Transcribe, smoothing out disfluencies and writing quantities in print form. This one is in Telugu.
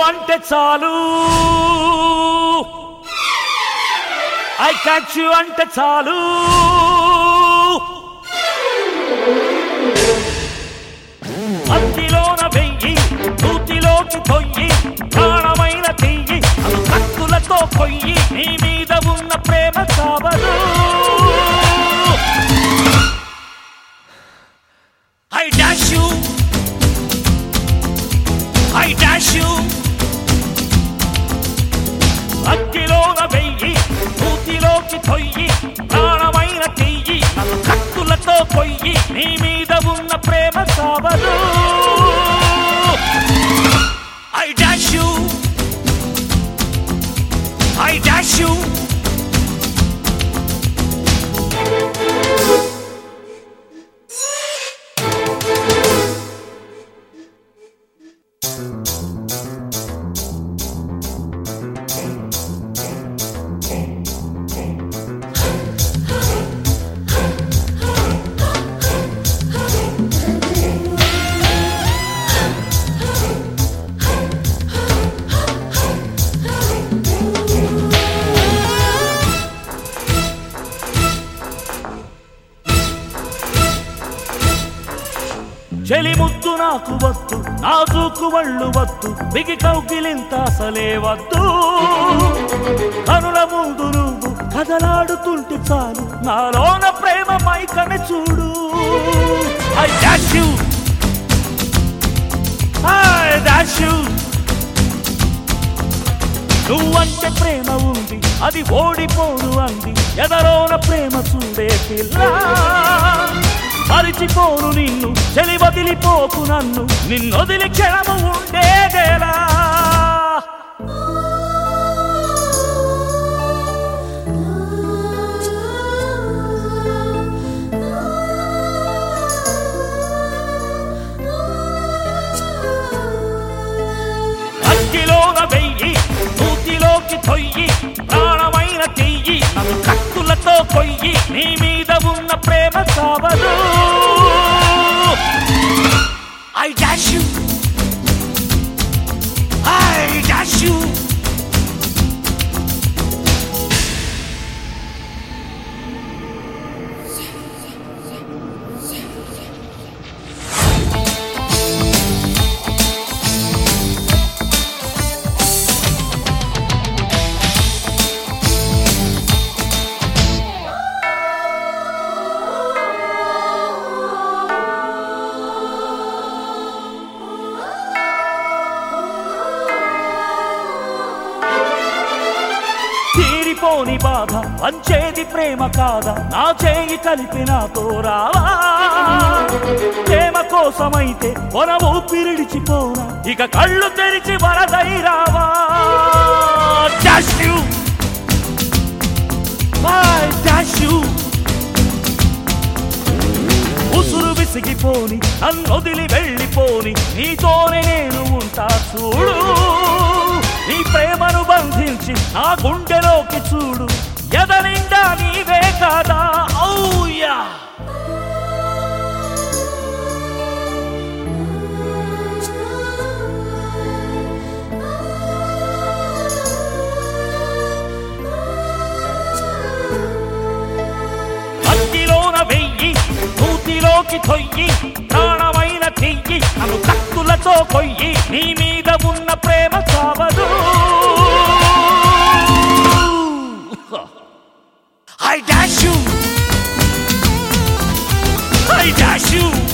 అంటే చాలు ఐ క్యాచ్ యు అంటే చాలు అత్తిలోన వెయ్యి నూతిలోకి తొయ్యి ప్రాణమైన తెయ్యి అను కత్తులతో కొయ్యి నీ మీద ఉన్న ప్రేమ కావదు I dash you I dash you అత్తిలోన వెయ్యి నూతిలోకి తొయ్యి ప్రాణమైన తెయ్యి అను కత్తులతో కొయ్యి నీ మీద ఉన్న ప్రేమ కావదు I dash you I dash you చెలి ముద్దు నాకు వద్దు నాజూకు వళ్ళు వద్దు బిగి కౌగిలింత అసలే వద్దు కనుల ముందు నువ్వు కదలాడుతుంటే చాలు నాలోన ప్రేమ మైకని చూడు I dash you I dash you నువ్వంటే ప్రేమ ఉంది అది ఓడిపోను అంది ఎదరోన ప్రేమ చూడే పిల్ల మరిచిపోను నిన్ను చెలి వదిలిపోకు నన్ను నిన్నొదిలి క్షణము ఉండేదేలా అగ్గిలోన వెయ్యి నూతిలోకి తొయ్యి ప్రాణమైన తెయ్యి నన్ను కత్తులతో కొయ్యి నీ మీద ఉన్న ప్రేమ కావదు I dash you I dash you పోని బాధ పంచేది ప్రేమ కాదా నా చేయి కలిపి నాతో రావా ప్రేమ కోసమైతే కొన ఊపిరిడిచిపోనా ఇక కళ్ళు తెరిచి వరదై రావా dash you I dash you ఉసురు విసిగిపోని నన్నొదిలి వెళ్ళిపోని నీతోనే నేను ఉంటా చూడు నీ ప్రేమను బంధించి నా గుండెలోకి చూడు ఎదనిండా నీవే కాదా ఔయా అగ్గిలోన వెయ్యి నూతిలోకి తొయ్యి ప్రాణమైన తెయ్యి నన్ను కత్తులతో కొయ్యి నీ మీద ఉన్న ప్రేమ కావదు I dash you I dash you